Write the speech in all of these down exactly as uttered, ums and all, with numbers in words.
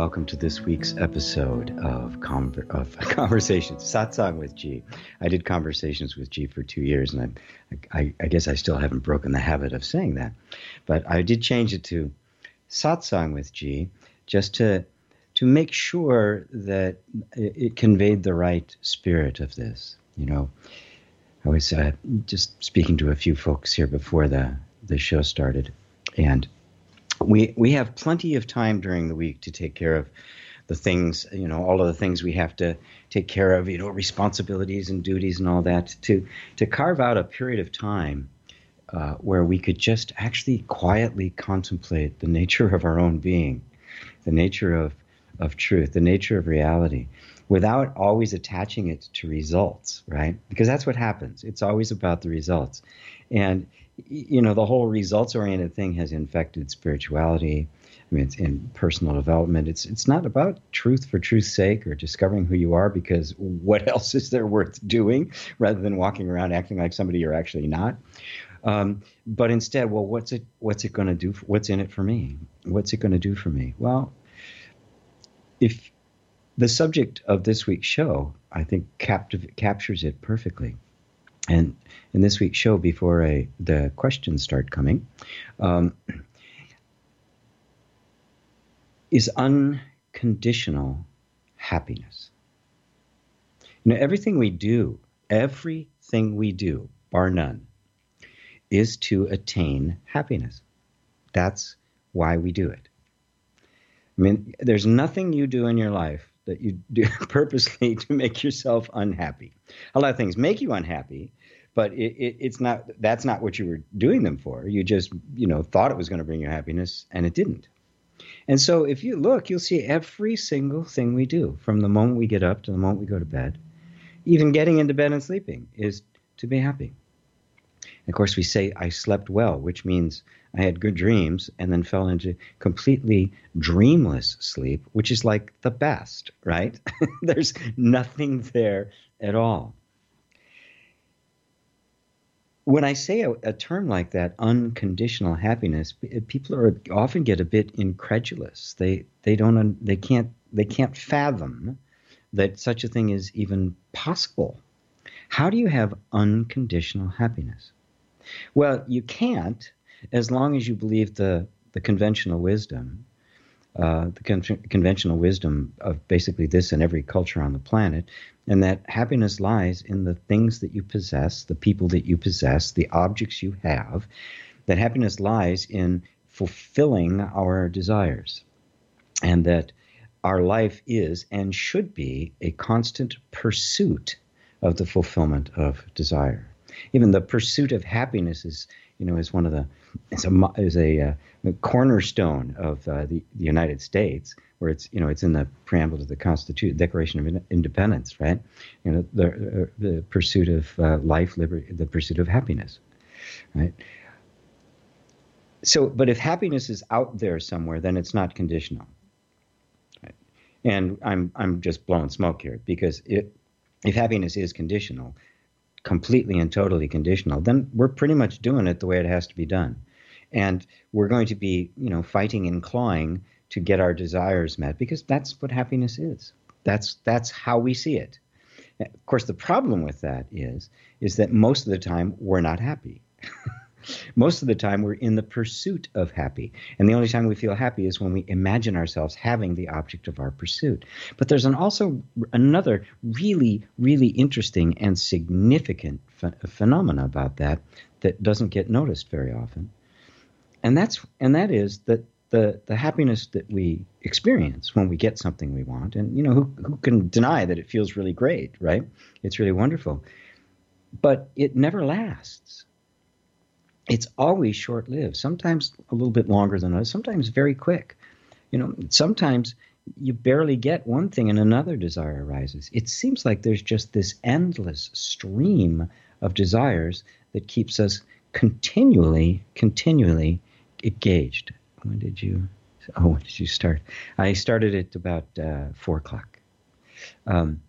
welcome to this week's episode of, Conver- of Conversations, Satsang with G. I did Conversations with G for two years, and I, I, I guess I still haven't broken the habit of saying that. But I did change it to Satsang with G, just to to make sure that it, it conveyed the right spirit of this. You know, I was uh, just speaking to a few folks here before the, the show started, and We we have plenty of time during the week to take care of the things, you know, all of the things we have to take care of, you know, responsibilities and duties and all that, to to carve out a period of time uh, where we could just actually quietly contemplate the nature of our own being, the nature of, of truth, the nature of reality, without always attaching it to results, right? Because that's what happens. It's always about the results. And you know, the whole results-oriented thing has infected spirituality. I mean, it's in personal development. It's it's not about truth for truth's sake or discovering who you are, because what else is there worth doing rather than walking around acting like somebody you're actually not? Um, but instead, well, what's it what's it going to do? For, what's in it for me? What's it going to do for me? Well, if the subject of this week's show, I think, captiv- captures it perfectly. And in this week's show, before I, the questions start coming, um, is unconditional happiness. You know, everything we do, everything we do, bar none, is to attain happiness. That's why we do it. I mean, there's nothing you do in your life that you do purposely to make yourself unhappy. A lot of things make you unhappy, but it, it, it's not. That's not what you were doing them for. You just, you know, thought it was going to bring you happiness, and it didn't. And so, if you look, you'll see every single thing we do, from the moment we get up to the moment we go to bed, even getting into bed and sleeping, is to be happy. And of course, we say, I slept well, which means I had good dreams and then fell into completely dreamless sleep, which is like the best, right? There's nothing there at all. When I say a, a term like that, unconditional happiness, people are often get a bit incredulous. They they don't they can't they can't fathom that such a thing is even possible. How do you have unconditional happiness? Well, you can't, as long as you believe the, the conventional wisdom, uh, the con- conventional wisdom of basically this and every culture on the planet, and that happiness lies in the things that you possess, the people that you possess, the objects you have, that happiness lies in fulfilling our desires, and that our life is and should be a constant pursuit of the fulfillment of desire. Even the pursuit of happiness is, you know, is one of the is a is a, uh, a cornerstone of uh, the, the United States, where it's, you know, it's in the preamble to the Constitution, Declaration of Independence, right? You know, the the pursuit of uh, life, liberty, the pursuit of happiness, right? So, but if happiness is out there somewhere, then it's not conditional, right? And I'm I'm just blowing smoke here, because it, if happiness is conditional, completely and totally conditional, then we're pretty much doing it the way it has to be done. And we're going to be, you know, fighting and clawing to get our desires met, because that's what happiness is. That's that's how we see it. Of course, the problem with that is, is that most of the time we're not happy. Most of the time we're in the pursuit of happy. And the only time we feel happy is when we imagine ourselves having the object of our pursuit. But there's an also another really, really interesting and significant ph- phenomena about that that doesn't get noticed very often. And that's and that is that the, the happiness that we experience when we get something we want, and, you know, who, who can deny that it feels really great, right? It's really wonderful. But it never lasts. It's always short-lived, sometimes a little bit longer than others, sometimes very quick. You know, sometimes you barely get one thing and another desire arises. It seems like there's just this endless stream of desires that keeps us continually, continually engaged. When did you, oh, when did you start? I started at about uh, four o'clock. Um,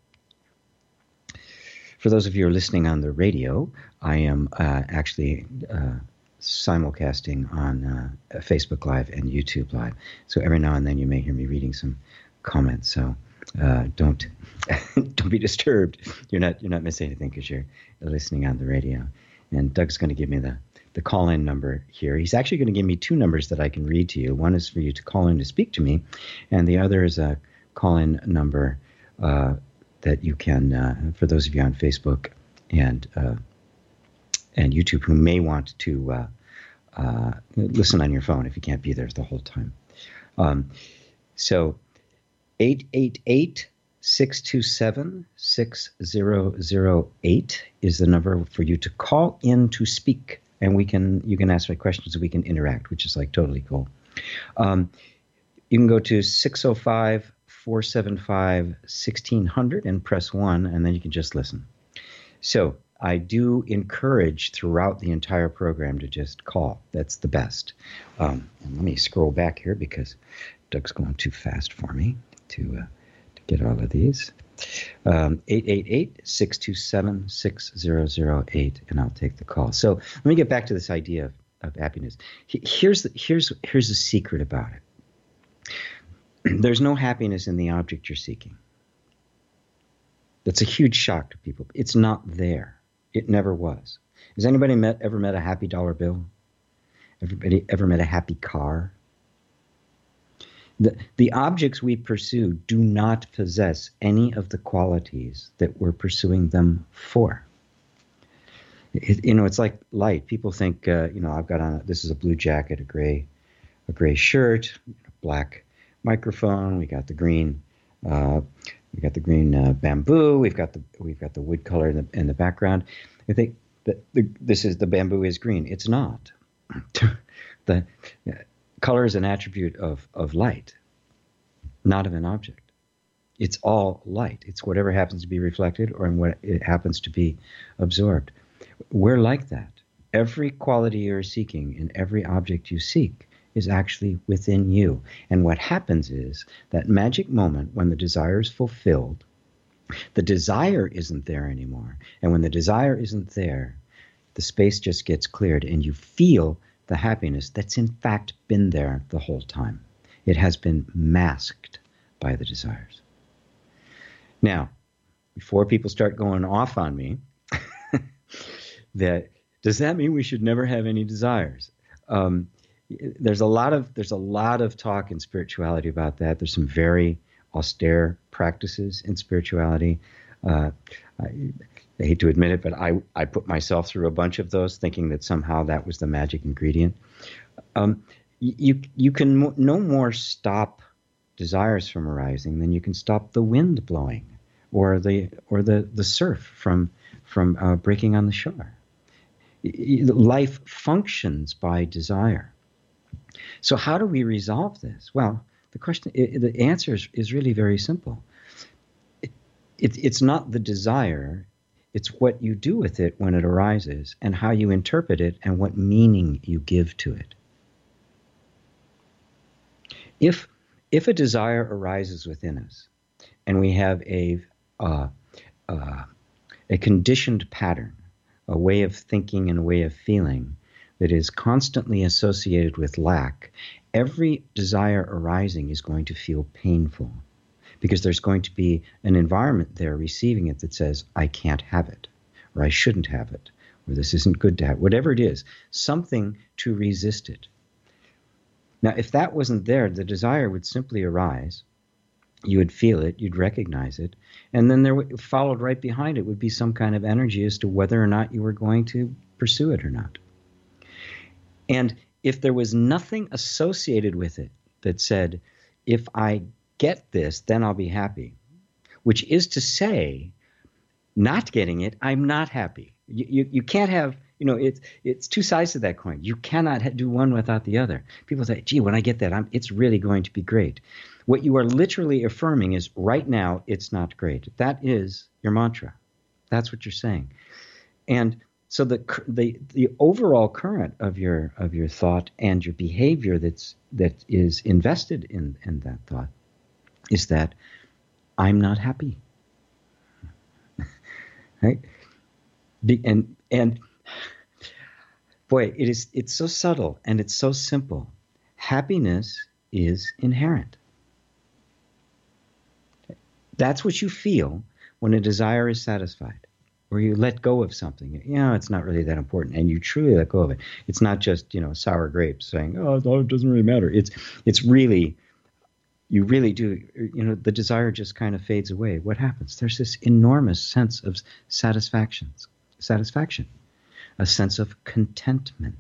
For those of you who are listening on the radio, I am uh, actually uh, simulcasting on uh, Facebook Live and YouTube Live. So every now and then you may hear me reading some comments. So uh, don't don't be disturbed. You're not you're not missing anything because you're listening on the radio. And Doug's going to give me the the call-in number here. He's actually going to give me two numbers that I can read to you. One is for you to call in to speak to me, and the other is a call-in number uh, that you can, uh, for those of you on Facebook and uh, and YouTube who may want to uh, uh, listen on your phone if you can't be there the whole time. Um, so eight eight eight, six two seven, six zero zero eight is the number for you to call in to speak. And we can you can ask my questions and we can interact, which is like totally cool. Um, you can go to six oh five, four seven five, sixteen hundred and press one, and then you can just listen. So I do encourage throughout the entire program to just call. That's the best. Um, and let me scroll back here because Doug's going too fast for me to, uh, to get all of these. Um, eight eight eight, six two seven, six zero zero eight, and I'll take the call. So let me get back to this idea of, of happiness. Here's the, here's here's the secret about it. There's no happiness in the object you're seeking. That's a huge shock to people. It's not there. It never was. Has anybody met ever met a happy dollar bill? Everybody ever met a happy car? The, the objects we pursue do not possess any of the qualities that we're pursuing them for. It, you know, it's like light. People think, uh, you know, I've got on, a, this is a blue jacket, a gray, a gray shirt, black microphone. We got the green, uh, we got the green uh, bamboo. We've got the, we've got the wood color in the, in the background. I think that the, this is, the bamboo is green. It's not. The uh, color is an attribute of, of light, not of an object. It's all light. It's whatever happens to be reflected or in what it happens to be absorbed. We're like that. Every quality you're seeking in every object you seek is actually within you. And what happens is that magic moment when the desire is fulfilled, the desire isn't there anymore. And when the desire isn't there, the space just gets cleared and you feel the happiness that's in fact been there the whole time. It has been masked by the desires. Now, before people start going off on me, that does that mean we should never have any desires? Um, there's a lot of there's a lot of talk in spirituality about that. There's some very austere practices in spirituality. Uh, I, I hate to admit it, but I, I put myself through a bunch of those thinking that somehow that was the magic ingredient. Um, you, you can mo- no more stop desires from arising than you can stop the wind blowing or the or the, the surf from, from uh, breaking on the shore. Life functions by desire. So how do we resolve this? Well, the question, the answer is, is really very simple. It, it, it's not the desire. It's what you do with it when it arises and how you interpret it and what meaning you give to it. If if a desire arises within us and we have a uh, uh, a conditioned pattern, a way of thinking and a way of feeling that is constantly associated with lack, every desire arising is going to feel painful. Because there's going to be an environment there receiving it that says, I can't have it, or I shouldn't have it, or this isn't good to have, whatever it is, something to resist it. Now, if that wasn't there, the desire would simply arise. You would feel it, you'd recognize it, and then there would, followed right behind it would be some kind of energy as to whether or not you were going to pursue it or not. And if there was nothing associated with it that said, if I get this, then I'll be happy, which is to say, not getting it, I'm not happy. You, you, you can't have, you know, it's it's two sides to that coin. You cannot ha- do one without the other. People say, gee, when I get that, I'm, it's really going to be great. What you are literally affirming is right now, it's not great. That is your mantra. That's what you're saying. And so the the the overall current of your of your thought and your behavior that's that is invested in, in that thought is that I'm not happy. Right? Be, and and Boy, it is, it's so subtle and it's so simple. Happiness is inherent. That's what you feel when a desire is satisfied, or you let go of something. You know, it's not really that important, and you truly let go of it. It's not just, you know, sour grapes saying, oh, it doesn't really matter. It's, it's really, you really do, you know, the desire just kind of fades away. What happens? There's this enormous sense of satisfaction, satisfaction, a sense of contentment.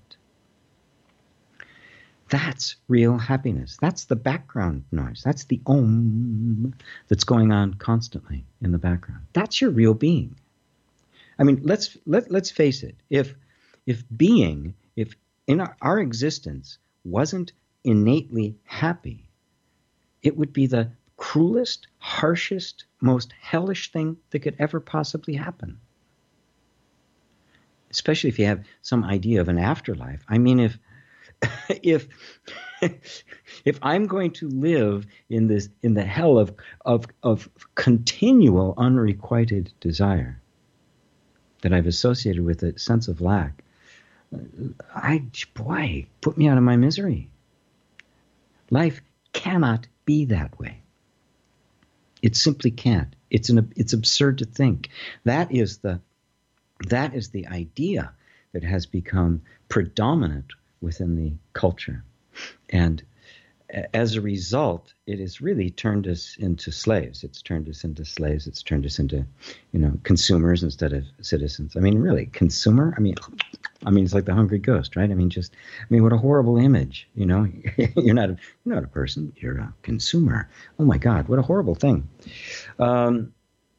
That's real happiness. That's the background noise. That's the om that's going on constantly in the background. That's your real being. I mean, let's let, let's face it. If if being, if in our, our existence wasn't innately happy, it would be the cruelest, harshest, most hellish thing that could ever possibly happen. Especially if you have some idea of an afterlife. I mean, if if if I'm going to live in this in the hell of of of continual unrequited desire that I've associated with a sense of lack, I boy, put me out of my misery. Life cannot be that way. It simply can't. It's an it's absurd to think. That is the that is the idea that has become predominant within the culture. And as a result, it has really turned us into slaves. It's turned us into slaves. It's turned us into, you know, consumers instead of citizens. I mean, really, consumer? I mean, I mean, it's like the hungry ghost, right? I mean, just, I mean, what a horrible image, you know? You're not a, you're not a person. You're a consumer. Oh, my God, what a horrible thing. Um,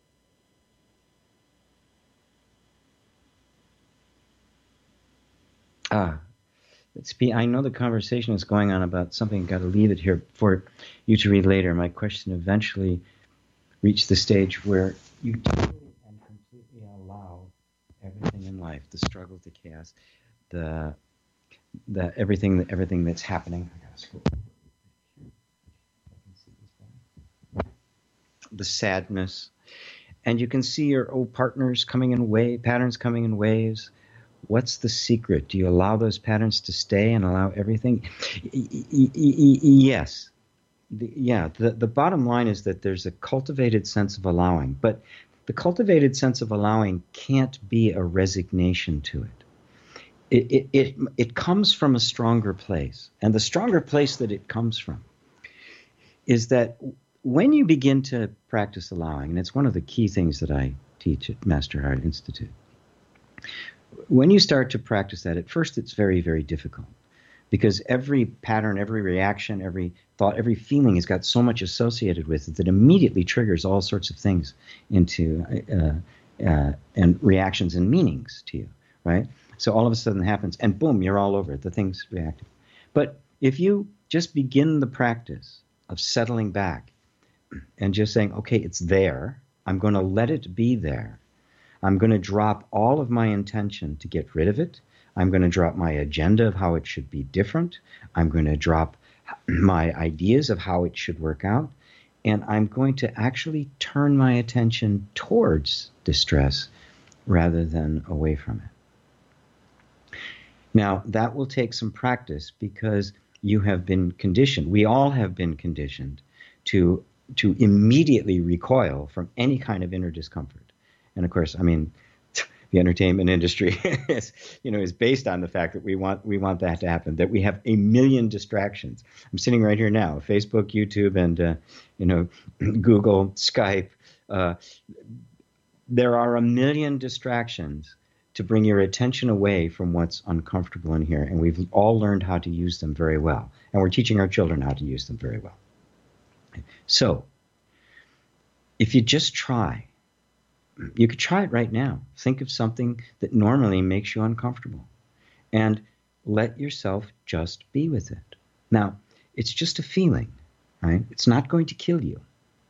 ah. Let's be, I know the conversation is going on about something. I've got to leave it here for you to read later. My question eventually reached the stage where you totally and completely allow everything in life, the struggle, the chaos, the the everything, everything that's happening. I gotta scroll. The sadness, and you can see your old partners coming in wave patterns coming in waves. What's the secret? Do you allow those patterns to stay and allow everything? Yes. The, yeah. The, the bottom line is that there's a cultivated sense of allowing, but the cultivated sense of allowing can't be a resignation to it. It, it, it, it comes from a stronger place. And the stronger place that it comes from is that when you begin to practice allowing, and it's one of the key things that I teach at Master Heart Institute, when you start to practice that, at first it's very, very difficult because every pattern, every reaction, every thought, every feeling has got so much associated with it that immediately triggers all sorts of things into uh, uh, and reactions and meanings to you, right? So all of a sudden it happens and boom, you're all over it. The thing's reactive. But if you just begin the practice of settling back and just saying, okay, it's there. I'm going to let it be there. I'm going to drop all of my intention to get rid of it. I'm going to drop my agenda of how it should be different. I'm going to drop my ideas of how it should work out. And I'm going to actually turn my attention towards distress rather than away from it. Now, that will take some practice because you have been conditioned. We all have been conditioned to, to immediately recoil from any kind of inner discomfort. And of course, I mean, the entertainment industry is, you know, is based on the fact that we want we want that to happen. That we have a million distractions. I'm sitting right here now, Facebook, YouTube, and uh, you know, Google, Skype. Uh, there are a million distractions to bring your attention away from what's uncomfortable in here, and we've all learned how to use them very well, and we're teaching our children how to use them very well. So, if you just try. You could try it right now. Think of something that normally makes you uncomfortable and let yourself just be with it. Now, it's just a feeling, right? It's not going to kill you.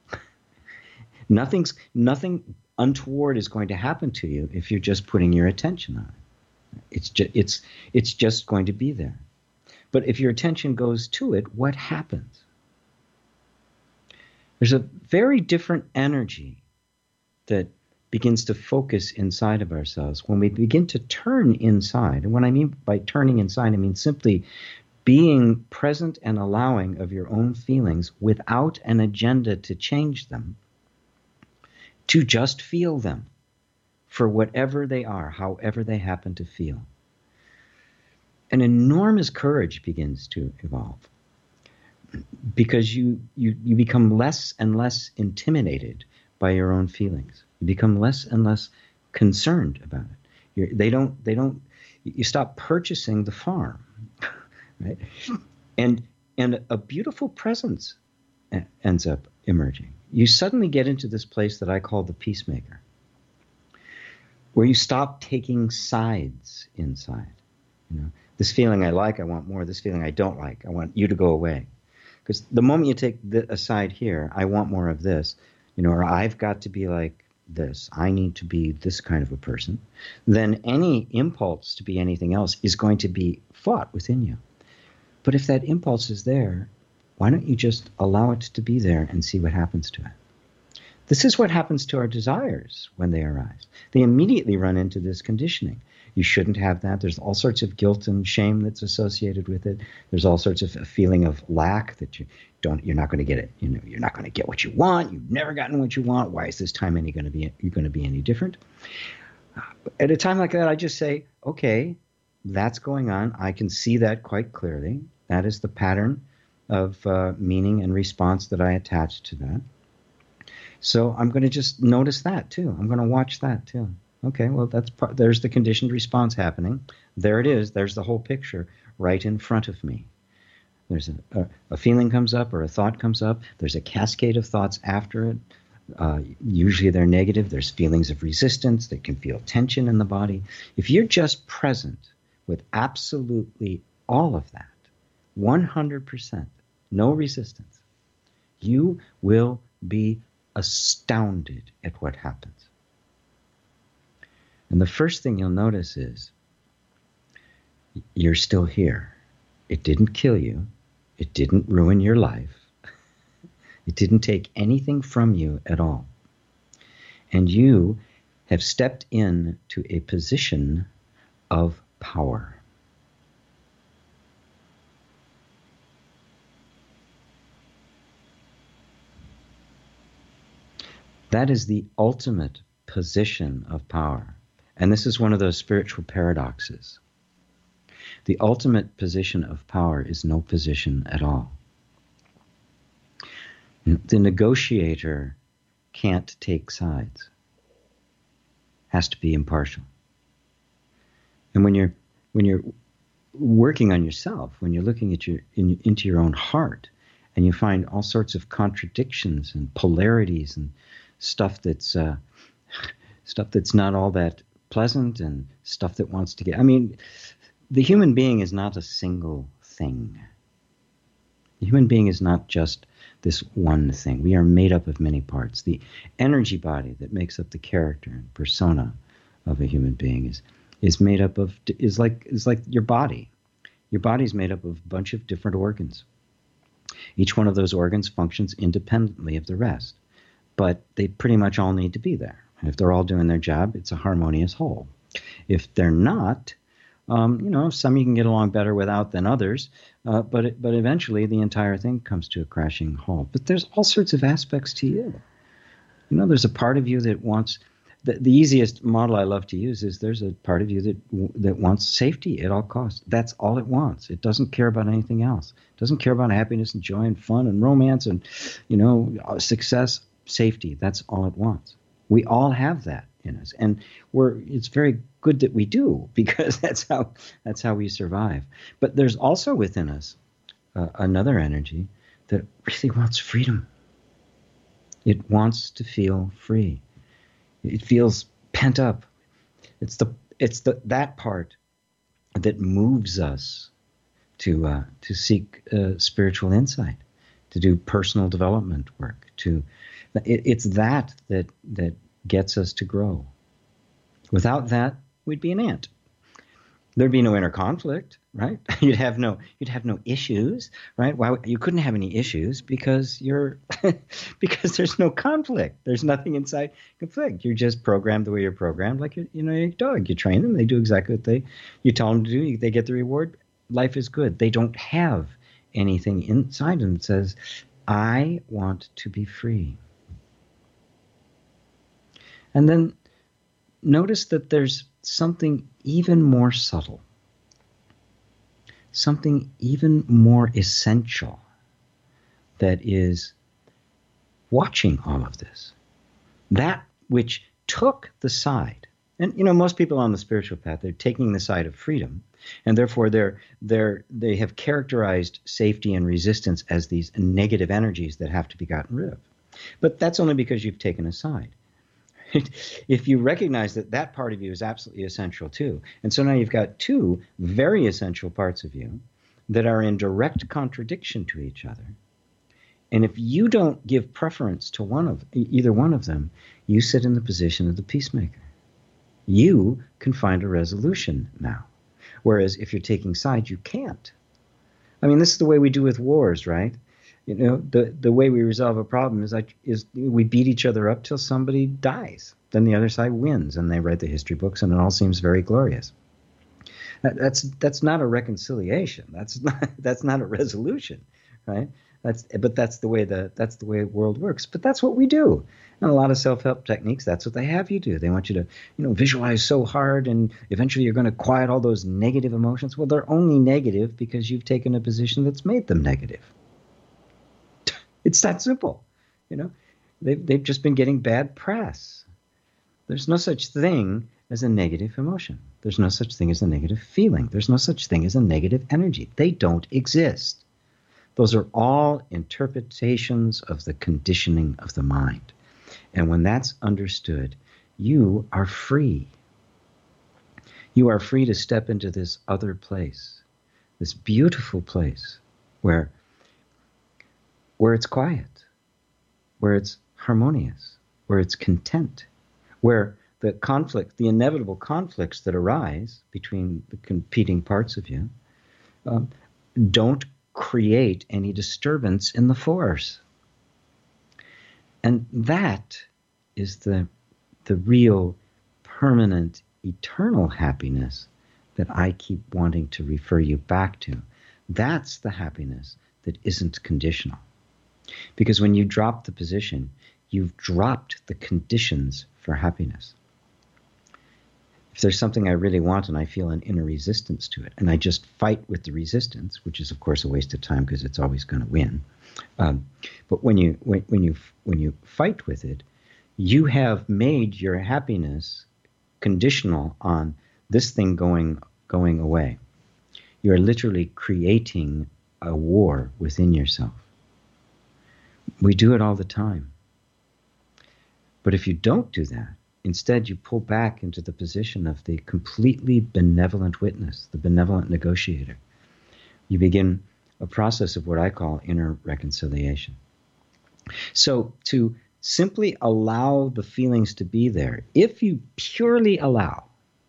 Nothing's, nothing untoward is going to happen to you if you're just putting your attention on it. It's just, it's, it's just going to be there. But if your attention goes to it, what happens? There's a very different energy that begins to focus inside of ourselves, when we begin to turn inside, and what I mean by turning inside, I mean simply being present and allowing of your own feelings without an agenda to change them, to just feel them for whatever they are, however they happen to feel. An enormous courage begins to evolve, because you, you, you become less and less intimidated by your own feelings. You become less and less concerned about it. You're, they don't, they don't, you stop purchasing the farm, right? And, and a beautiful presence ends up emerging. You suddenly get into this place that I call the peacemaker, where you stop taking sides inside. You know, this feeling I like, I want more. This feeling I don't like, I want you to go away. Because the moment you take the, a side here, I want more of this, you know, or I've got to be like this, I need to be this kind of a person, then any impulse to be anything else is going to be fought within you. But if that impulse is there, why don't you just allow it to be there and see what happens to it? This is what happens to our desires when they arise. They immediately run into this conditioning. You shouldn't have that. There's all sorts of guilt and shame that's associated with it. There's all sorts of a feeling of lack, that you don't, you're not going to get it. You know, you're not going to get what you want. You've never gotten what you want. Why is this time any going to be, you're going to be any different? At a time like that, I just say, okay, that's going on. I can see that quite clearly. That is the pattern of uh, meaning and response that I attach to that. So I'm going to just notice that too. I'm going to watch that too. Okay, well, that's part, there's the conditioned response happening. There it is. There's the whole picture right in front of me. There's a, a, a feeling comes up or a thought comes up. There's a cascade of thoughts after it. Uh, usually they're negative. There's feelings of resistance. They can feel tension in the body. If you're just present with absolutely all of that, one hundred percent, no resistance, you will be astounded at what happens. And the first thing you'll notice is you're still here. It didn't kill you. It didn't ruin your life. It didn't take anything from you at all. And you have stepped in to a position of power. That is the ultimate position of power. And this is one of those spiritual paradoxes. The ultimate position of power is no position at all. The negotiator can't take sides. Has to be impartial. And when you're when you're working on yourself, when you're looking at your in, into your own heart, and you find all sorts of contradictions and polarities and stuff that's uh, stuff that's not all that pleasant, and stuff that wants to get, I mean, the human being is not a single thing. The human being is not just this one thing. We are made up of many parts. The energy body that makes up the character and persona of a human being is is made up of, is like is like your body. Your body is made up of a bunch of different organs. Each one of those organs functions independently of the rest, but they pretty much all need to be there. And if they're all doing their job, it's a harmonious whole. If they're not, um, you know, some you can get along better without than others, uh, but it, but eventually the entire thing comes to a crashing halt. But there's all sorts of aspects to you. You know, there's a part of you that wants, the, the easiest model I love to use is there's a part of you that that wants safety at all costs. That's all it wants. It doesn't care about anything else. It doesn't care about happiness and joy and fun and romance and, you know, success, safety. That's all it wants. We all have that in us, and we're, it's very good that we do, because that's how that's how we survive. But there's also within us uh, another energy that really wants freedom. It wants to feel free. It feels pent up. It's the it's the that part that moves us to uh, to seek uh, spiritual insight, to do personal development work. To it, it's that that that gets us to grow. Without that, we'd be an ant. There'd be no inner conflict. right? You'd have no you'd have no issues, right? Why you couldn't have any issues because you're because there's no conflict. There's nothing inside conflict. You're just programmed the way you're programmed, like you you know your dog. You train them, they do exactly what they you tell them to do. They get the reward. Life is good. They don't have anything inside them that says, "I want to be free." And then notice that there's something even more subtle, something even more essential that is watching all of this. That which took the side, and you know, most people on the spiritual path, they're taking the side of freedom, and therefore they're they're they have characterized safety and resistance as these negative energies that have to be gotten rid of. But that's only because you've taken a side. If you recognize that that part of you is absolutely essential too, and so now you've got two very essential parts of you that are in direct contradiction to each other, and if you don't give preference to one of either one of them, you sit in the position of the peacemaker. You can find a resolution now, whereas if you're taking sides, you can't. I mean, this is the way we do with wars, right? You know, the, the way we resolve a problem is like is we beat each other up till somebody dies. Then the other side wins, and they write the history books, and it all seems very glorious. That, that's that's not a reconciliation. That's not that's not a resolution, right? That's but that's the way the that's the way the world works. But that's what we do. And a lot of self-help techniques, that's what they have you do. They want you to, you know, visualize so hard, and eventually you're going to quiet all those negative emotions. Well, they're only negative because you've taken a position that's made them negative. It's that simple, you know. They've, they've just been getting bad press. There's no such thing as a negative emotion. There's no such thing as a negative feeling. There's no such thing as a negative energy. They don't exist. Those are all interpretations of the conditioning of the mind. And when that's understood, you are free. You are free to step into this other place, this beautiful place where where it's quiet, where it's harmonious, where it's content, where the conflict, the inevitable conflicts that arise between the competing parts of you um, don't create any disturbance in the force. And that is the, the real, permanent, eternal happiness that I keep wanting to refer you back to. That's the happiness that isn't conditional. Because when you drop the position, you've dropped the conditions for happiness. If there's something I really want and I feel an inner resistance to it, and I just fight with the resistance, which is of course a waste of time because it's always going to win. Um, but when you when, when you when you fight with it, you have made your happiness conditional on this thing going going away. You're literally creating a war within yourself. We do it all the time. But if you don't do that, instead you pull back into the position of the completely benevolent witness, the benevolent negotiator. You begin a process of what I call inner reconciliation. So to simply allow the feelings to be there, if you purely allow,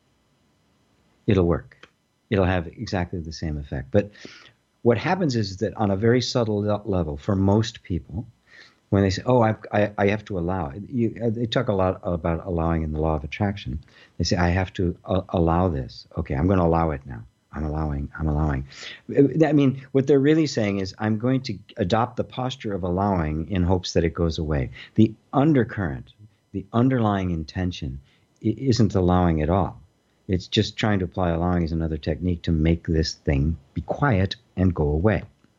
it'll work. It'll have exactly the same effect. But what happens is that on a very subtle level, for most people, when they say, oh, I, I, I have to allow, you, they talk a lot about allowing in the law of attraction. They say, I have to uh, allow this. Okay, I'm going to allow it now. I'm allowing, I'm allowing. I mean, what they're really saying is, I'm going to adopt the posture of allowing in hopes that it goes away. The undercurrent, the underlying intention isn't allowing at all. It's just trying to apply allowing as another technique to make this thing be quiet and go away.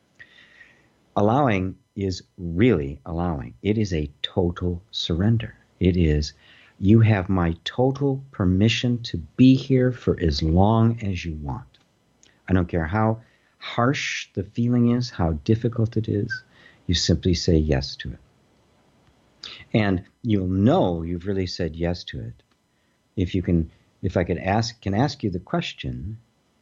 Allowing is really allowing. It is a total surrender. It is, you have my total permission to be here for as long as you want. I don't care how harsh the feeling is, how difficult it is. You simply say yes to it. And you'll know you've really said yes to it if you can, if I could ask, can ask you the question,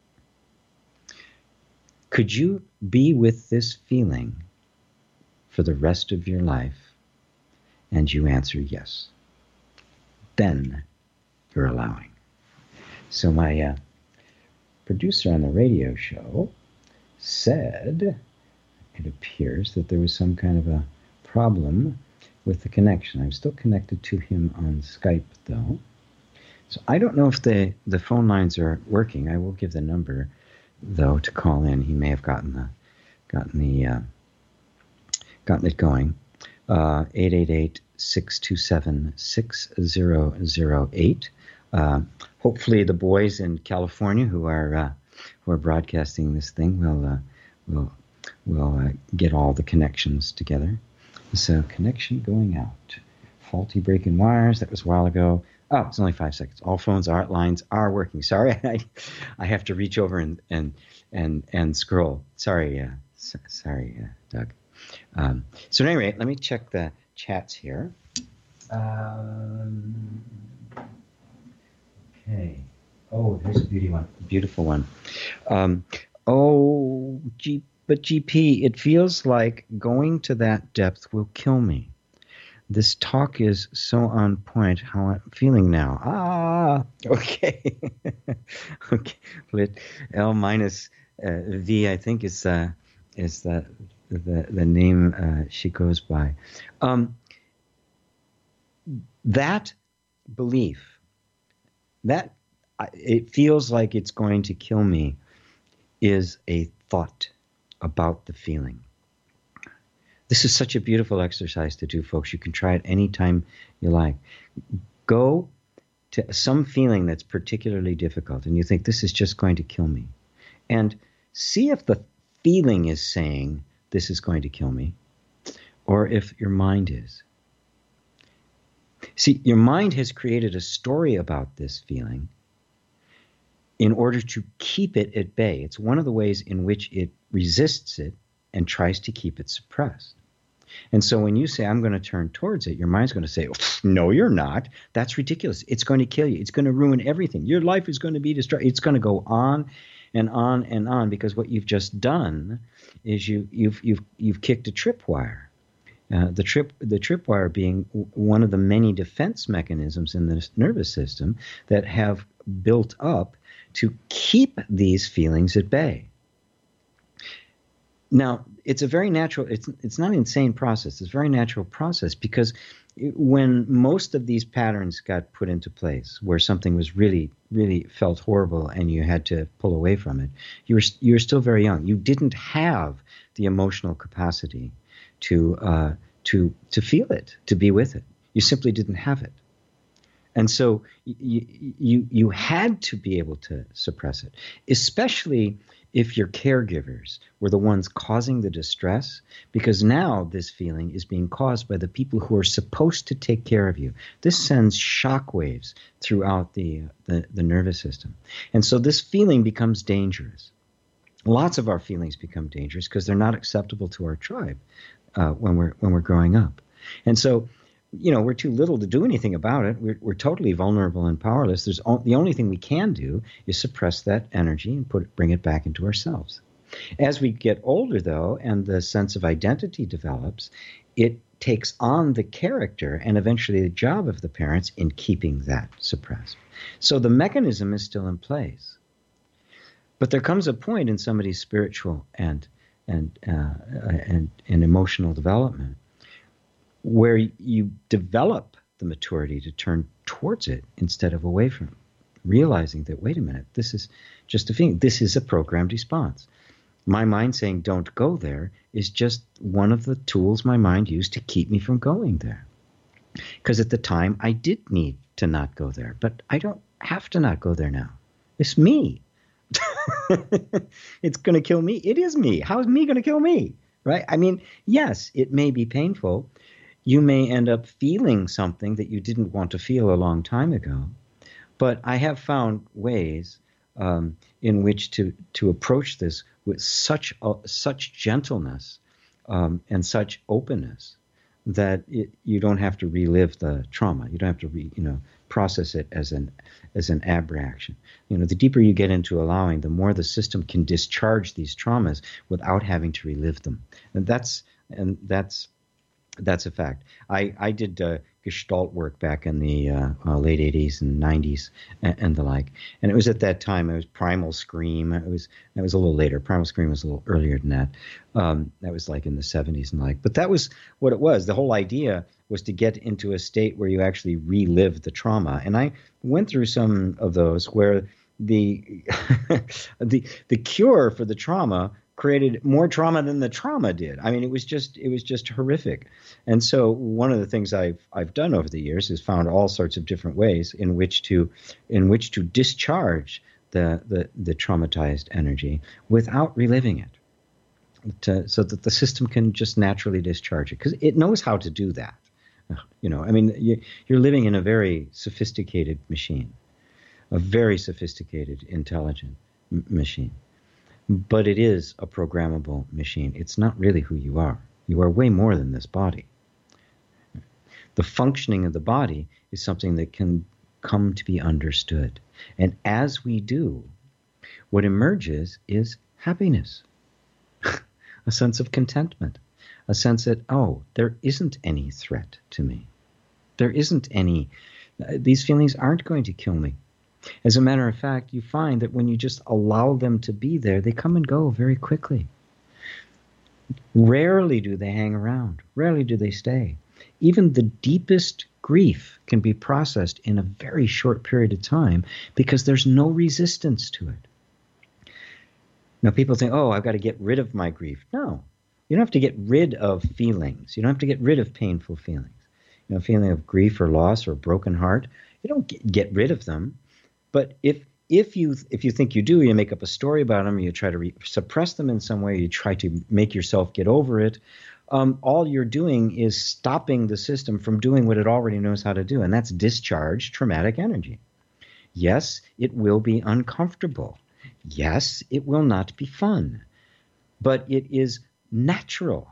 could you be with this feeling for the rest of your life? And you answer yes. Then you're allowing. So my uh, producer on the radio show, said it appears that there was some kind of a problem with the connection. I'm still connected to him on Skype, though. So I don't know if the, the phone lines are working. I will give the number, though, to call in. He may have gotten the gotten the uh, gotten it going. Uh, eight eight eight, six two seven, six zero zero eight. Uh, hopefully, the boys in California who are uh, who are broadcasting this thing will uh, will will uh, get all the connections together. So connection going out. Faulty breaking wires. That was a while ago. Oh, it's only five seconds. All phones, art lines are working. Sorry, I, I have to reach over and and and and scroll. Sorry, uh, so, sorry, uh, Doug. Um, so at any rate, let me check the chats here. Um, okay. Oh, here's a beauty one, beautiful one. Um, oh, G, but G P, it feels like going to that depth will kill me. This talk is so on point. How I'm feeling now. Ah, okay. Okay. Lit L minus uh, V, I think, is uh, is the the the name uh, she goes by. Um, that belief, that it feels like it's going to kill me, is a thought about the feeling. This is such a beautiful exercise to do, folks. You can try it anytime you like. Go to some feeling that's particularly difficult, and you think, this is just going to kill me. And see if the feeling is saying, this is going to kill me, or if your mind is. See, your mind has created a story about this feeling in order to keep it at bay. It's one of the ways in which it resists it and tries to keep it suppressed. And so when you say, I'm going to turn towards it, your mind's going to say, no, you're not. That's ridiculous. It's going to kill you. It's going to ruin everything. Your life is going to be destroyed. It's going to go on and on and on, because what you've just done is you, you've, you've, you've kicked a tripwire. Uh, the trip, the tripwire being one of the many defense mechanisms in the nervous system that have built up to keep these feelings at bay. Now, it's a very natural, it's it's not an insane process, it's a very natural process, because when most of these patterns got put into place, where something was really, really felt horrible and you had to pull away from it, you were, you were still very young. You didn't have the emotional capacity to, uh, to, to feel it, to be with it. You simply didn't have it. And so you, you, you had to be able to suppress it, especially if your caregivers were the ones causing the distress, because now this feeling is being caused by the people who are supposed to take care of you. This sends shockwaves throughout the, the, the nervous system. And so this feeling becomes dangerous. Lots of our feelings become dangerous because they're not acceptable to our tribe uh, when we're when we're growing up. And so, you know, we're too little to do anything about it. We're, we're totally vulnerable and powerless. There's o- the only thing we can do is suppress that energy and put it, bring it back into ourselves. As we get older, though, and the sense of identity develops, it takes on the character and eventually the job of the parents in keeping that suppressed. So the mechanism is still in place. But there comes a point in somebody's spiritual and and uh, and, and emotional development where you develop the maturity to turn towards it instead of away from it, realizing that, wait a minute, this is just a feeling. This is a programmed response. My mind saying don't go there is just one of the tools my mind used to keep me from going there. Because at the time, I did need to not go there, but I don't have to not go there now. It's me. It's going to kill me. It is me. How is me going to kill me? Right? I mean, yes, it may be painful. You may end up feeling something that you didn't want to feel a long time ago. But I have found ways um, in which to, to approach this with such uh, such gentleness um, and such openness that it, you don't have to relive the trauma. You don't have to re, you know process it as an as an abreaction. You know, the deeper you get into allowing, the more the system can discharge these traumas without having to relive them. And that's and that's That's a fact. I, I did uh, Gestalt work back in the uh, uh, late eighties and nineties and, and the like. And it was at that time, it was Primal Scream. It was, that was a little later. Primal Scream was a little earlier than that. Um, that was like in the seventies and like. But that was what it was. The whole idea was to get into a state where you actually relive the trauma. And I went through some of those where the the the cure for the trauma created more trauma than the trauma did. I mean, it was just it was just horrific. And so one of the things I've I've done over the years is found all sorts of different ways in which to in which to discharge the the, the traumatized energy without reliving it, to, so that the system can just naturally discharge it, because it knows how to do that. You know, I mean, you, you're living in a very sophisticated machine, a very sophisticated, intelligent m- machine. But it is a programmable machine. It's not really who you are. You are way more than this body. The functioning of the body is something that can come to be understood. And as we do, what emerges is happiness, a sense of contentment, a sense that, oh, there isn't any threat to me. There isn't any, these feelings aren't going to kill me. As a matter of fact, you find that when you just allow them to be there, they come and go very quickly. Rarely do they hang around. Rarely do they stay. Even the deepest grief can be processed in a very short period of time because there's no resistance to it. Now, people think, oh, I've got to get rid of my grief. No, you don't have to get rid of feelings. You don't have to get rid of painful feelings. You know, feeling of grief or loss or a broken heart, you don't get, get rid of them. But if if you if you think you do, you make up a story about them, you try to re- suppress them in some way, you try to make yourself get over it, um, all you're doing is stopping the system from doing what it already knows how to do, and that's discharge traumatic energy. Yes, it will be uncomfortable. Yes, it will not be fun. But it is natural.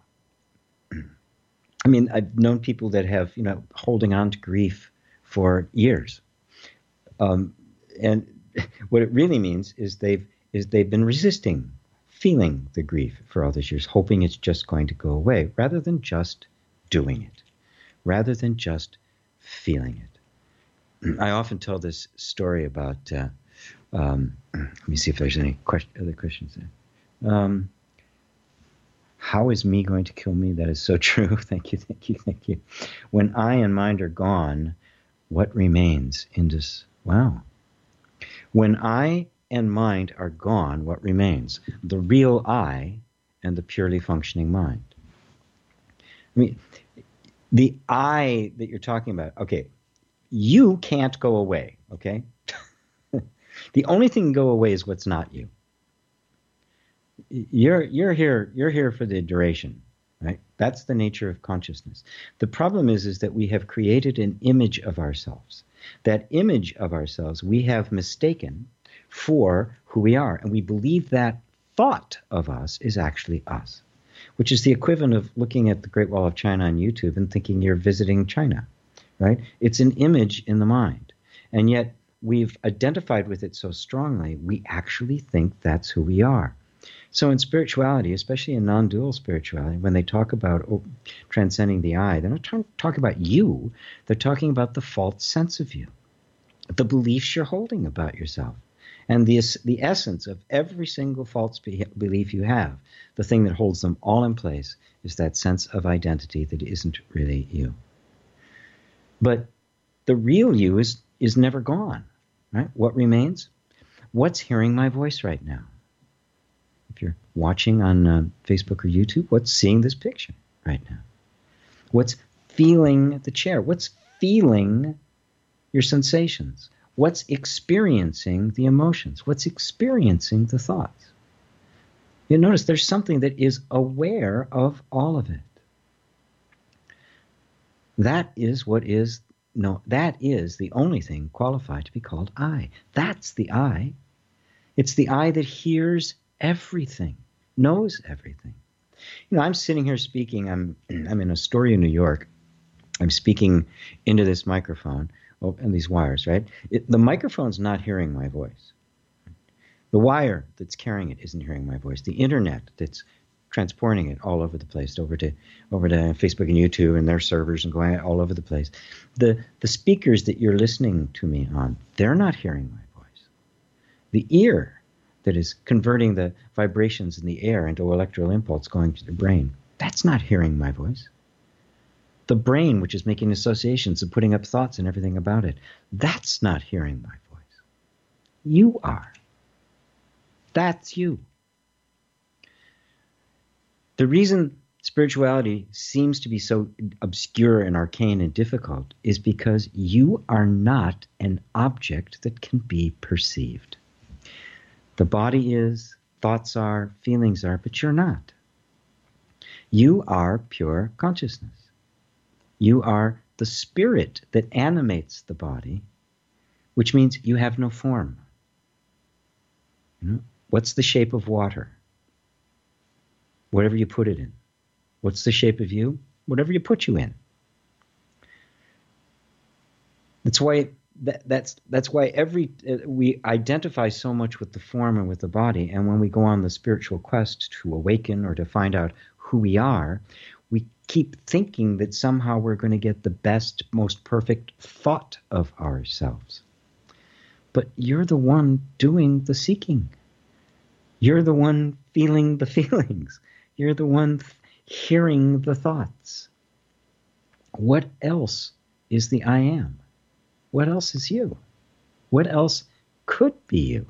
I mean, I've known people that have, you know, holding on to grief for years. Um, And what it really means is they've is they've been resisting feeling the grief for all these years, hoping it's just going to go away, rather than just doing it, rather than just feeling it. I often tell this story about. Uh, um, let me see if there's any question, other questions there. Um, how is me going to kill me? That is so true. Thank you, thank you, thank you. When I and mind are gone, what remains? Indus. Wow. When I and mind are gone, what remains? The real I and the purely functioning mind. I mean, the I that you're talking about, okay, you can't go away, okay? The only thing can go away is what's not you. You're you're here you're here for the duration, right? That's the nature of consciousness. The problem is is that we have created an image of ourselves. That image of ourselves we have mistaken for who we are. And we believe that thought of us is actually us, which is the equivalent of looking at the Great Wall of China on YouTube and thinking you're visiting China, right? It's an image in the mind. And yet we've identified with it so strongly, we actually think that's who we are. So in spirituality, especially in non-dual spirituality, when they talk about oh, transcending the I, they're not trying to talk about you. They're talking about the false sense of you, the beliefs you're holding about yourself. And the, the essence of every single false be- belief you have, the thing that holds them all in place, is that sense of identity that isn't really you. But the real you is, is never gone, right? What remains? What's hearing my voice right now? If you're watching on uh, Facebook or YouTube, what's seeing this picture right now? What's feeling the chair? What's feeling your sensations? What's experiencing the emotions? What's experiencing the thoughts? You notice there's something that is aware of all of it. That is what is, no, that is the only thing qualified to be called I. That's the I. It's the I that hears everything, knows everything. You know, I'm sitting here speaking. I'm I'm in Astoria, New York. I'm speaking into this microphone oh, and these wires, right? It, the microphone's not hearing my voice. The wire that's carrying it isn't hearing my voice. The internet that's transporting it all over the place, over to over to Facebook and YouTube and their servers and going all over the place. The the speakers that you're listening to me on, they're not hearing my voice. The ear that is converting the vibrations in the air into electrical impulse going to the brain, that's not hearing my voice. The brain, which is making associations and putting up thoughts and everything about it, that's not hearing my voice. You are. That's you. The reason spirituality seems to be so obscure and arcane and difficult is because you are not an object that can be perceived. The body is, thoughts are, feelings are, but you're not. You are pure consciousness. You are the spirit that animates the body, which means you have no form. You know, what's the shape of water? Whatever you put it in. What's the shape of you? Whatever you put you in. That's why that, that's that's why every uh, we identify so much with the form and with the body, and when we go on the spiritual quest to awaken or to find out who we are, we keep thinking that somehow we're going to get the best, most perfect thought of ourselves. But you're the one doing the seeking. You're the one feeling the feelings. You're the one th- hearing the thoughts. What else is the I am? What else is you? What else could be you?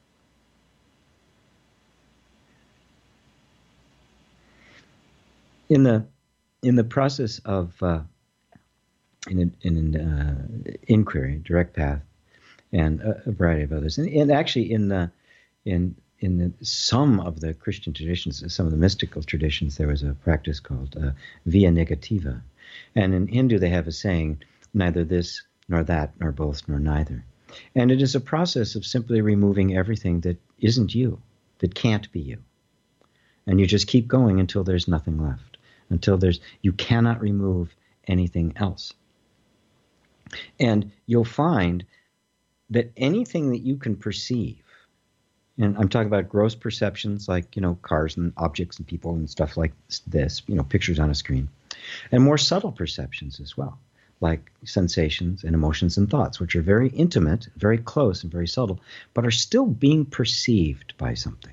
In the in the process of uh, in an, in an uh, inquiry, direct path, and a, a variety of others, and, and actually in the in in the, some of the Christian traditions, some of the mystical traditions, there was a practice called uh, via negativa. And in Hindu, they have a saying, neither this, nor that, nor both, nor neither. And it is a process of simply removing everything that isn't you, that can't be you. And you just keep going until there's nothing left, until there's, you cannot remove anything else. And you'll find that anything that you can perceive, and I'm talking about gross perceptions like, you know, cars and objects and people and stuff like this, you know, pictures on a screen. And more subtle perceptions as well, like sensations and emotions and thoughts, which are very intimate, very close and very subtle, but are still being perceived by something.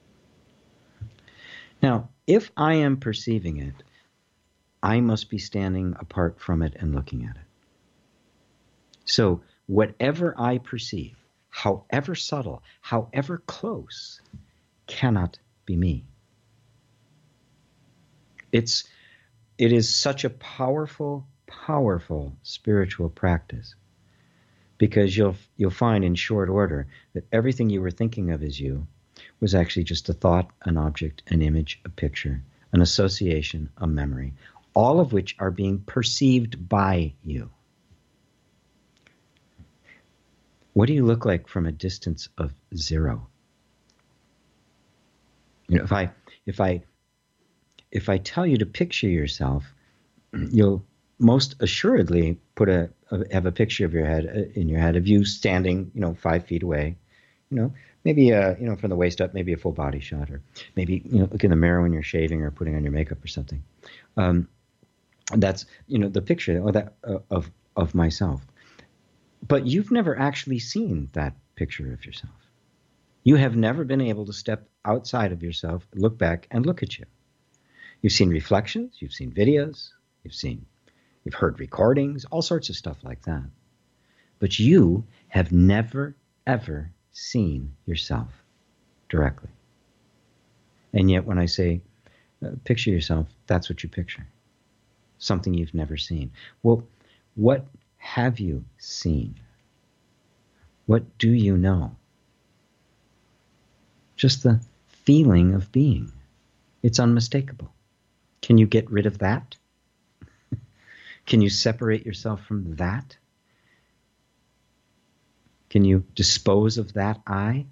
Now, if I am perceiving it, I must be standing apart from it and looking at it. So whatever I perceive, however subtle, however close, cannot be me. It's, it is such a powerful, powerful spiritual practice, because you'll you'll find in short order that everything you were thinking of as you was actually just a thought, an object, an image, a picture, an association, a memory, all of which are being perceived by you. What do you look like from a distance of zero? You know, if I if I if I tell you to picture yourself, you'll most assuredly put a, a have a picture of your head uh, in your head of you standing, you know, five feet away, you know, maybe uh, you know, from the waist up, maybe a full body shot, or maybe, you know, look in the mirror when you're shaving or putting on your makeup or something. Um, that's, you know, the picture or that uh, of of myself. But you've never actually seen that picture of yourself. You have never been able to step outside of yourself, look back, and look at you. You've seen reflections, you've seen videos, you've seen, you've heard recordings, all sorts of stuff like that. But you have never, ever seen yourself directly. And yet when I say, uh, picture yourself, that's what you picture. Something you've never seen. Well, what have you seen? What do you know? Just the feeling of being. It's unmistakable. Can you get rid of that? Can you separate yourself from that? Can you dispose of that I?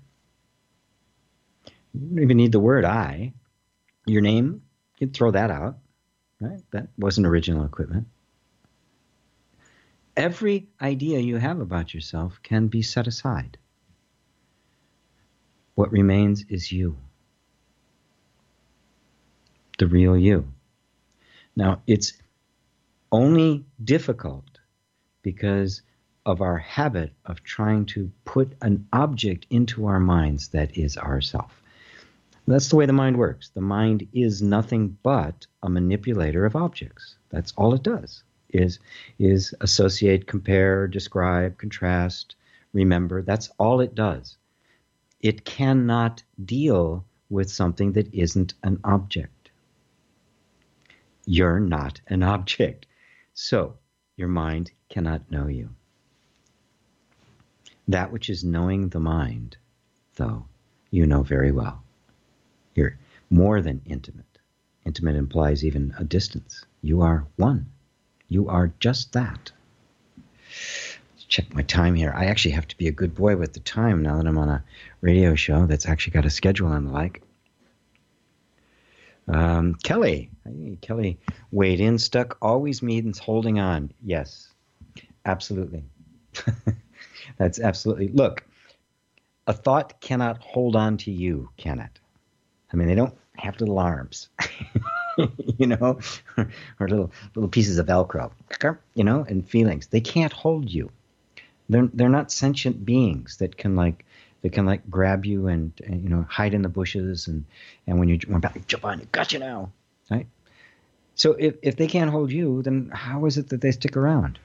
You don't even need the word I. Your name, you can throw that out, right? That wasn't original equipment. Every idea you have about yourself can be set aside. What remains is you. the real you. Now, it's only difficult because of our habit of trying to put an object into our minds that is ourself. That's the way the mind works. The mind is nothing but a manipulator of objects. That's all it does, is, is associate, compare, describe, contrast, remember. That's all it does. It cannot deal with something that isn't an object. You're not an object. So your mind cannot know you. That which is knowing the mind, though, you know very well. You're more than intimate. Intimate implies even a distance. You are one. You are just that. Let's check my time here. I actually have to be a good boy with the time now that I'm on a radio show that's actually got a schedule and the like. Um, Kelly. Hey, Kelly weighed in. Stuck always means holding on. Yes, absolutely. That's absolutely. Look, a thought cannot hold on to you, can it? I mean, they don't have little arms, you know, or, or little little pieces of Velcro, you know, and feelings. They can't hold you. They're they're not sentient beings that can like that can like grab you and, and you know hide in the bushes and and when you want back, jump on you, got you now, right? So if if they can't hold you, then how is it that they stick around?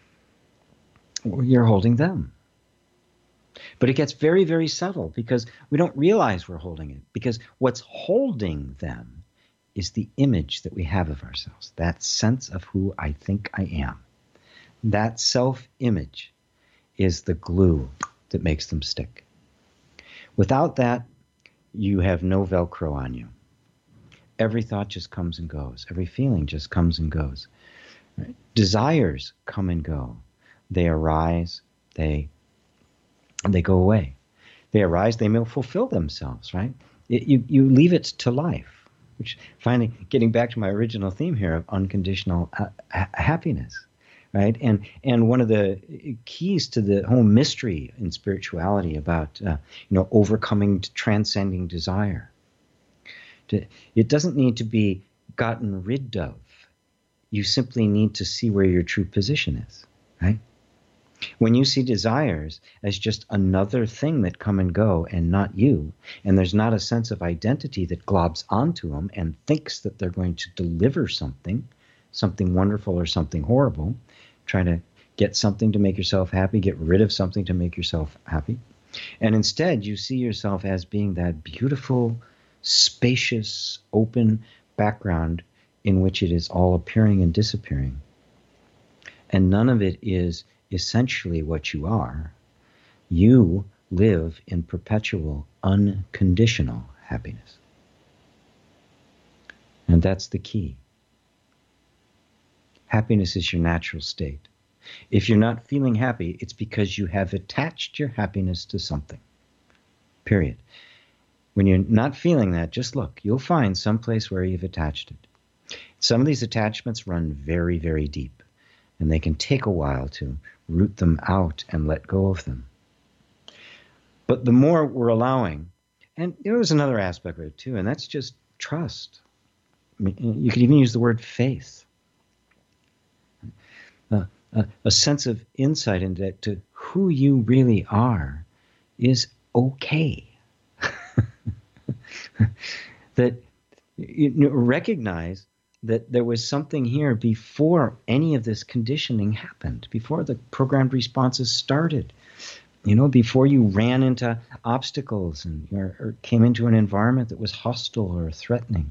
Well, you're holding them. But it gets very, very subtle because we don't realize we're holding it, because what's holding them is the image that we have of ourselves, that sense of who I think I am. That self-image is the glue that makes them stick. Without that, you have no Velcro on you. Every thought just comes and goes. Every feeling just comes and goes. Right? Desires come and go. They arise, they they go away. They arise, they may fulfill themselves, right? It, you, you leave it to life, which finally, getting back to my original theme here of unconditional uh, ha- happiness, right? And and one of the keys to the whole mystery in spirituality about, uh, you know, overcoming, transcending desire. To, it doesn't need to be gotten rid of. You simply need to see where your true position is, right? When you see desires as just another thing that come and go and not you, and there's not a sense of identity that globs onto them and thinks that they're going to deliver something, something wonderful or something horrible, trying to get something to make yourself happy, get rid of something to make yourself happy. And instead, you see yourself as being that beautiful, spacious, open background in which it is all appearing and disappearing. And none of it is essentially what you are. You live in perpetual, unconditional happiness. And that's the key. Happiness is your natural state. If you're not feeling happy, it's because you have attached your happiness to something. Period. When you're not feeling that, just look. You'll find some place where you've attached it. Some of these attachments run very, very deep, and they can take a while to root them out and let go of them. But the more we're allowing, and you know, there's another aspect of it too, and that's just trust. I mean, you could even use the word faith. Uh, a, a sense of insight into who you really are is okay. That you know, recognize that there was something here before any of this conditioning happened, before the programmed responses started, you know, before you ran into obstacles and or, or came into an environment that was hostile or threatening.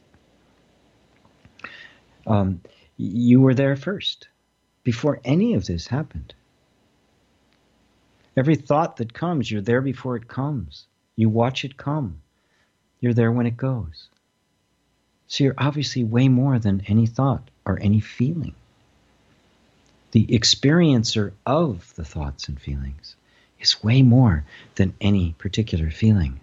Um, you were there first, before any of this happened. Every thought that comes, you're there before it comes. You watch it come. You're there when it goes. So you're obviously way more than any thought or any feeling. The experiencer of the thoughts and feelings is way more than any particular feeling.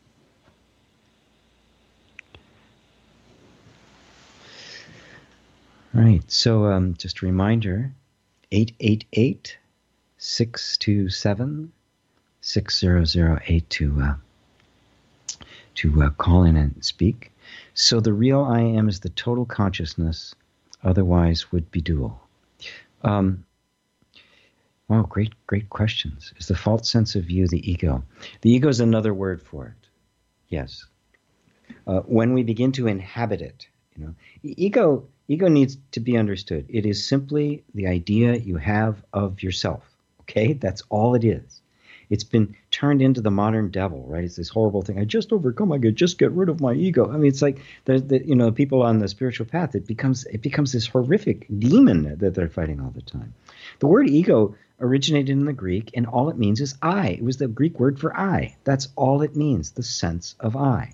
All right, so um, just a reminder, eight eight eight, six two seven, six zero zero eight to, uh, to uh, call in and speak. So the real I am is the total consciousness, otherwise would be dual. Um, wow, great, great questions. Is the false sense of you the ego? The ego is another word for it. Yes. Uh, when we begin to inhabit it, you know, ego, ego needs to be understood. It is simply the idea you have of yourself. Okay, that's all it is. It's been turned into the modern devil, right? It's this horrible thing. I just overcome. I could just get rid of my ego. I mean, it's like the, the you know people on the spiritual path. It becomes it becomes this horrific demon that they're fighting all the time. The word ego originated in the Greek, and all it means is I. It was the Greek word for I. That's all it means. The sense of I.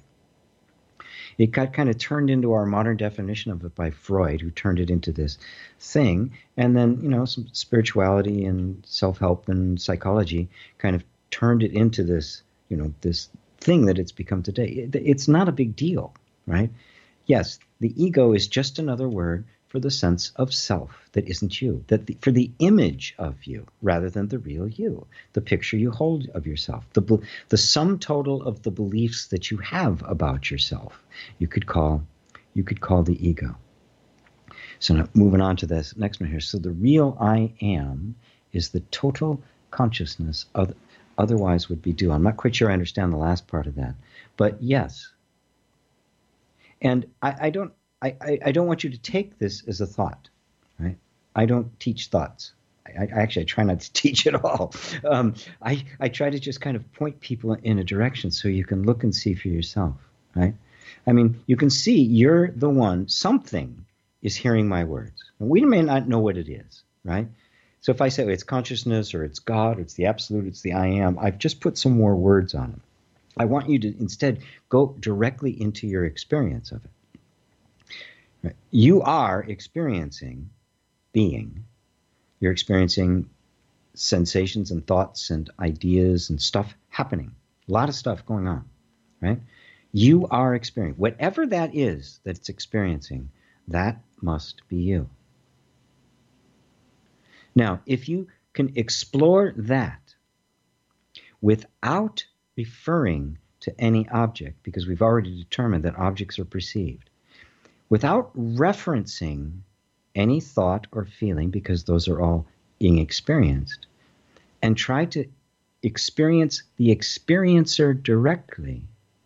It got kind of turned into our modern definition of it by Freud, who turned it into this thing. And then, you know, some spirituality and self-help and psychology kind of turned it into this, you know, this thing that it's become today. It, it's not a big deal, right? Yes, the ego is just another word for the sense of self that isn't you, that the, for the image of you rather than the real you, the picture you hold of yourself, the the sum total of the beliefs that you have about yourself. You could call you could call the ego. So now moving on to this next one here. So the real I am is the total consciousness of, otherwise would be dual. I'm not quite sure I understand the last part of that, but yes. And I, I don't. I, I don't want you to take this as a thought, right? I don't teach thoughts. I, I actually I try not to teach at all. Um, I, I try to just kind of point people in a direction so you can look and see for yourself, right? I mean, you can see you're the one, something is hearing my words. And we may not know what it is, right? So if I say it's consciousness or it's God, or it's the absolute, it's the I am, I've just put some more words on it. I want you to instead go directly into your experience of it. You are experiencing being. You're experiencing sensations and thoughts and ideas and stuff happening. A lot of stuff going on, right? You are experiencing. Whatever that is that it's experiencing, that must be you. Now, if you can explore that without referring to any object, because we've already determined that objects are perceived, without referencing any thought or feeling, because those are all being experienced, and try to experience the experiencer directly,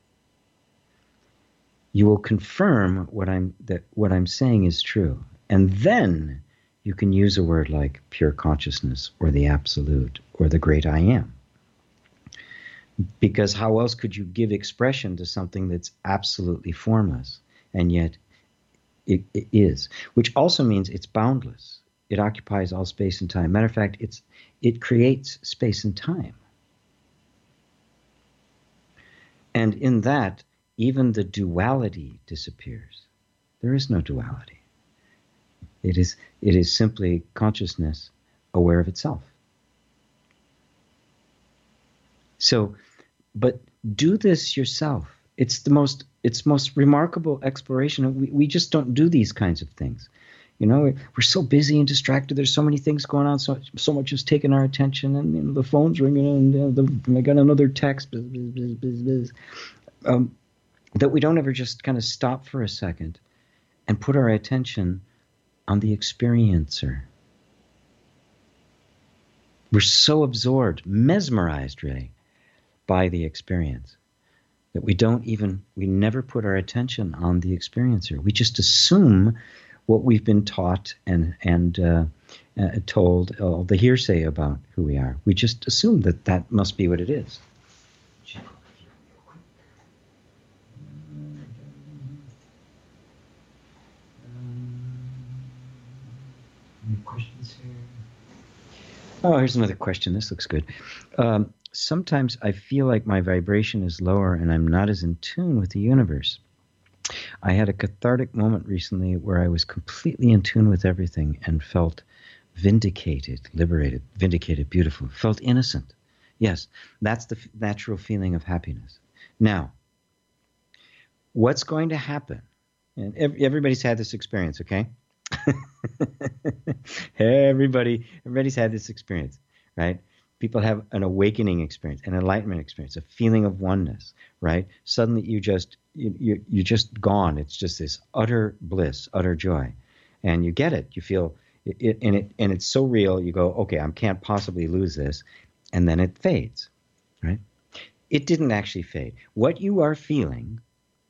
you will confirm what I'm that what I'm saying is true. And then you can use a word like pure consciousness or the absolute or the great I am. Because how else could you give expression to something that's absolutely formless and yet It, it is, which also means it's boundless. It occupies all space and time. Matter of fact, it's it creates space and time. And in that, even the duality disappears. There is no duality. It is it is simply consciousness aware of itself. So, but do this yourself. It's the most it's most remarkable exploration. We we just don't do these kinds of things. You know, we're so busy and distracted. There's so many things going on. So so much is taking our attention, and you know, the phone's ringing, and you know, the, and I got another text, bzz, bzz, bzz, bzz, bzz, um, that we don't ever just kind of stop for a second and put our attention on the experiencer. We're so absorbed, mesmerized, really, by the experience, that we don't even, we never put our attention on the experiencer. We just assume what we've been taught and and uh, uh, told, all the hearsay about who we are. We just assume that that must be what it is. Any questions here? Oh, here's another question. This looks good. Um, sometimes I feel like my vibration is lower and I'm not as in tune with the universe. I had a cathartic moment recently where I was completely in tune with everything and felt vindicated, liberated, vindicated, beautiful, felt innocent. Yes, that's the f- natural feeling of happiness. Now, what's going to happen? And ev- everybody's had this experience, okay? Everybody, everybody's had this experience, right? People have an awakening experience, an enlightenment experience, a feeling of oneness, right? Suddenly you just, you, you, you're just gone. It's just this utter bliss, utter joy. And you get it. You feel it, it, and, it, and it's so real. You go, okay, I can't possibly lose this. And then it fades, right? It didn't actually fade. What you are feeling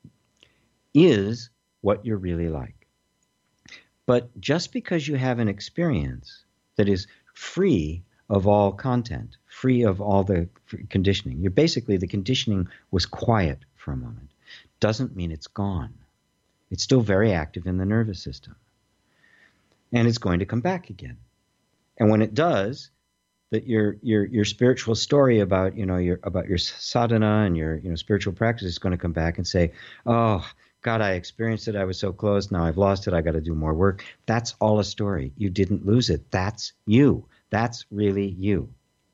is what you're really like. But just because you have an experience that is free of all content, free of all the conditioning, you're basically, the conditioning was quiet for a moment, doesn't mean it's gone. It's still very active in the nervous system. And it's going to come back again. And when it does, that your your your spiritual story about, you know, your about your sadhana and your, you know, spiritual practice is going to come back and say, oh, God, I experienced it. I was so close. Now I've lost it. I got to do more work. That's all a story. You didn't lose it. That's you. That's really you.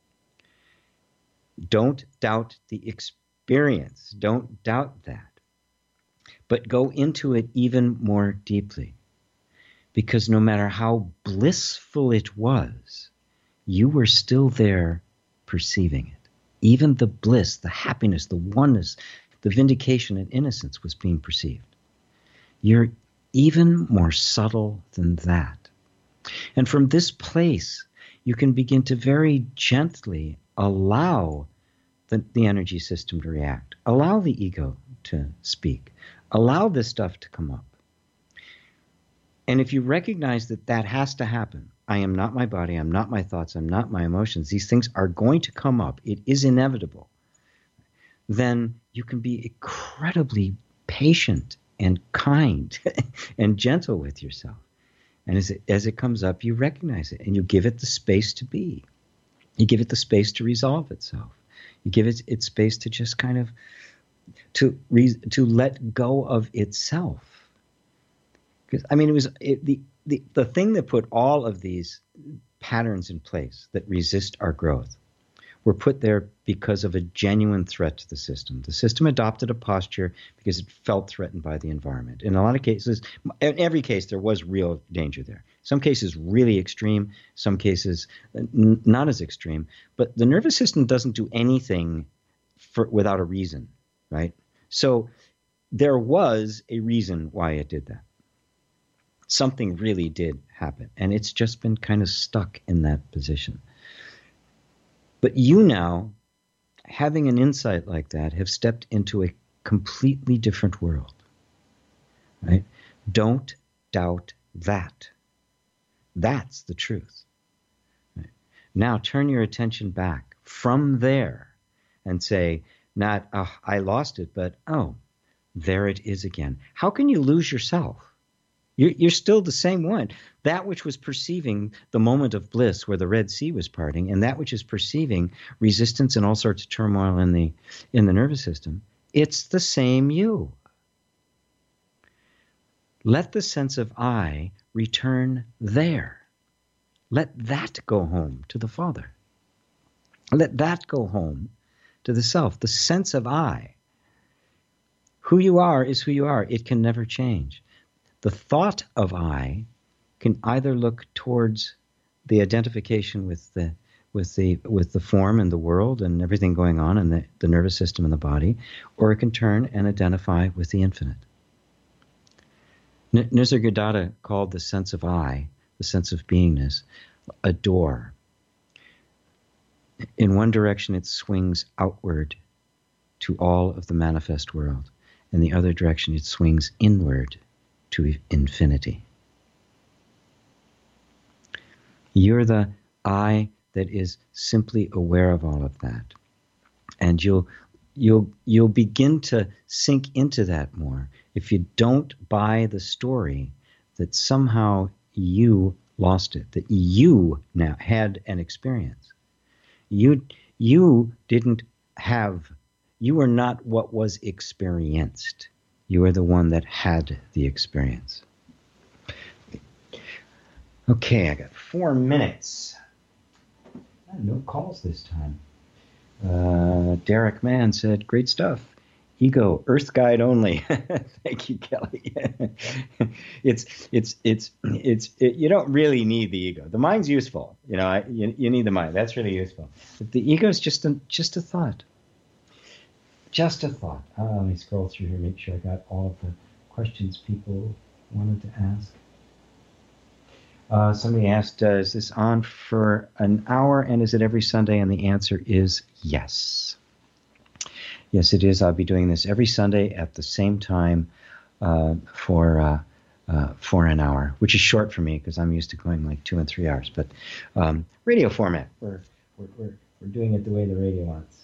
Don't doubt the experience. Don't doubt that. But go into it even more deeply. Because no matter how blissful it was, you were still there perceiving it. Even the bliss, the happiness, the oneness, the vindication and innocence was being perceived. You're even more subtle than that. And from this place, you can begin to very gently allow the, the energy system to react, allow the ego to speak, allow this stuff to come up. And if you recognize that that has to happen, I am not my body, I'm not my thoughts, I'm not my emotions, these things are going to come up, it is inevitable, then you can be incredibly patient and kind and gentle with yourself. And as it, as it comes up, you recognize it and you give it the space to be. You give it the space to resolve itself. You give it its space to just kind of, to re, to let go of itself. Because, I mean, it was it, the, the, the thing that put all of these patterns in place that resist our growth were put there because of a genuine threat to the system. The system adopted a posture because it felt threatened by the environment. In a lot of cases, in every case, there was real danger there. Some cases really extreme, some cases n- not as extreme. But the nervous system doesn't do anything for, without a reason, right? So there was a reason why it did that. Something really did happen, and it's just been kind of stuck in that position. But you now, having an insight like that, have stepped into a completely different world, right? Don't doubt that. That's the truth. Right? Now turn your attention back from there and say, not, oh, I lost it, but, oh, there it is again. How can you lose yourself? You're, you're still the same one. That which was perceiving the moment of bliss where the Red Sea was parting, and that which is perceiving resistance and all sorts of turmoil in the in the nervous system, it's the same you. Let the sense of I return there. Let that go home to the Father. Let that go home to the self. The sense of I. Who you are is who you are. It can never change. The thought of I can either look towards the identification with the with the with the form and the world and everything going on in the, the nervous system and the body, or it can turn and identify with the infinite. N- Nisargadatta called the sense of I, the sense of beingness, a door. In one direction it swings outward to all of the manifest world. In the other direction it swings inward to infinity. You're the I that is simply aware of all of that. And you'll you'll you'll begin to sink into that more if you don't buy the story that somehow you lost it, that you now had an experience. You you didn't have, you were not what was experienced. You are the one that had the experience. Okay, I got four minutes. No calls this time. Uh, Derek Mann said, great stuff. Ego, Earth guide only. Thank you, Kelly. it's it's it's it's it, you don't really need the ego. The mind's useful, you know. I, you you need the mind. That's really useful. But the ego is just a just a thought. Just a thought. Uh, let me scroll through here, make sure I got all of the questions people wanted to ask. Uh, somebody asked, uh, "Is this on for an hour? And is it every Sunday?" And the answer is yes. Yes, it is. I'll be doing this every Sunday at the same time uh, for uh, uh, for an hour, which is short for me because I'm used to going like two and three hours. But um, radio format, we're, we're we're we're doing it the way the radio wants.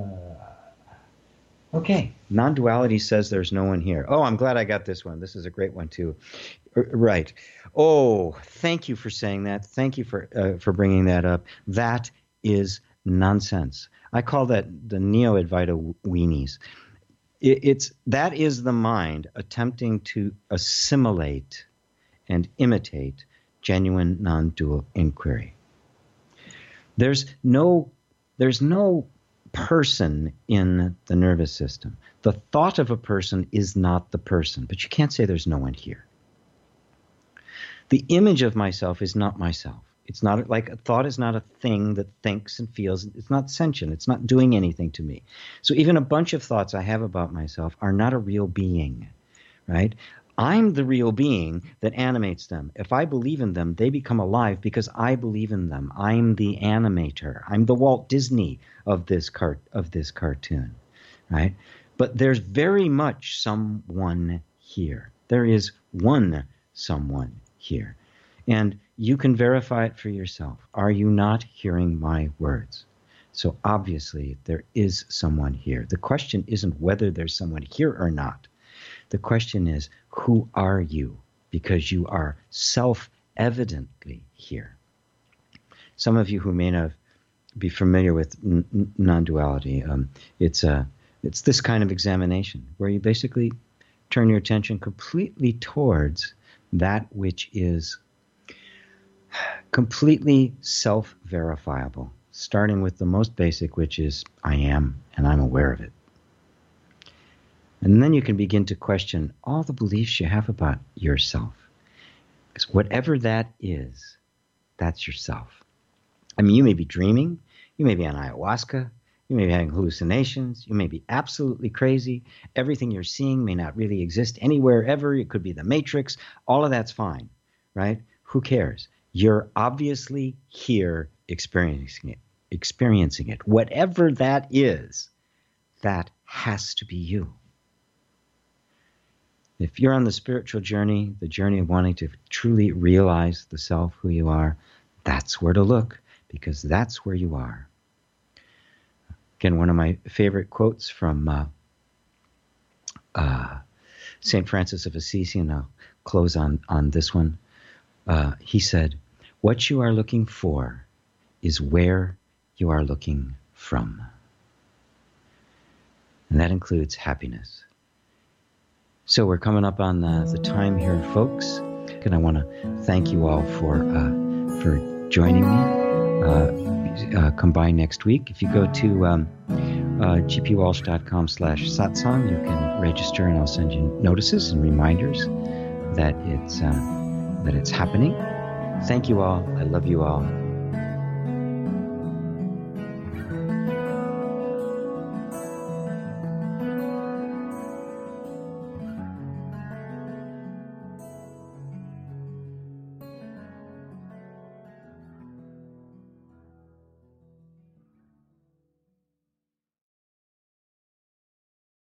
Uh, okay, non-duality says there's no one here. Oh, I'm glad I got this one. This is a great one too. Right. Oh, thank you for saying that. Thank you for uh, for bringing that up. That is nonsense. I call that the neo-Advaita weenies. It, it's that is the mind attempting to assimilate and imitate genuine non-dual inquiry. There's no there's no person in the nervous system. The thought of a person is not the person, but you can't say there's no one here. The image of myself is not myself. It's not like a thought is not a thing that thinks and feels. It's not sentient. It's not doing anything to me. So even a bunch of thoughts I have about myself are not a real being, right? I'm the real being that animates them. If I believe in them, they become alive because I believe in them. I'm the animator. I'm the Walt Disney of this cart of this cartoon, right? But there's very much someone here. There is one someone here. And you can verify it for yourself. Are you not hearing my words? So obviously there is someone here. The question isn't whether there's someone here or not. The question is, who are you? Because you are self-evidently here. Some of you who may not be familiar with n- non-duality, um, it's a, it's this kind of examination where you basically turn your attention completely towards that which is completely self-verifiable, starting with the most basic, which is I am, and I'm aware of it. And then you can begin to question all the beliefs you have about yourself. Because whatever that is, that's yourself. I mean, you may be dreaming, you may be on ayahuasca, you may be having hallucinations, you may be absolutely crazy, everything you're seeing may not really exist anywhere ever, it could be the Matrix, all of that's fine, right? Who cares? You're obviously here experiencing it, experiencing it. Whatever that is, that has to be you. If you're on the spiritual journey, the journey of wanting to truly realize the self, who you are, that's where to look, because that's where you are. Again, one of my favorite quotes from uh, uh, Saint Francis of Assisi, and I'll close on, on this one. Uh, he said, "What you are looking for is where you are looking from." And that includes happiness. So we're coming up on the, the time here, folks. And I want to thank you all for uh, for joining me. Uh, uh, come by next week. If you go to um, uh, g p walsh dot com slash satsang, you can register, and I'll send you notices and reminders that it's uh, that it's happening. Thank you all. I love you all.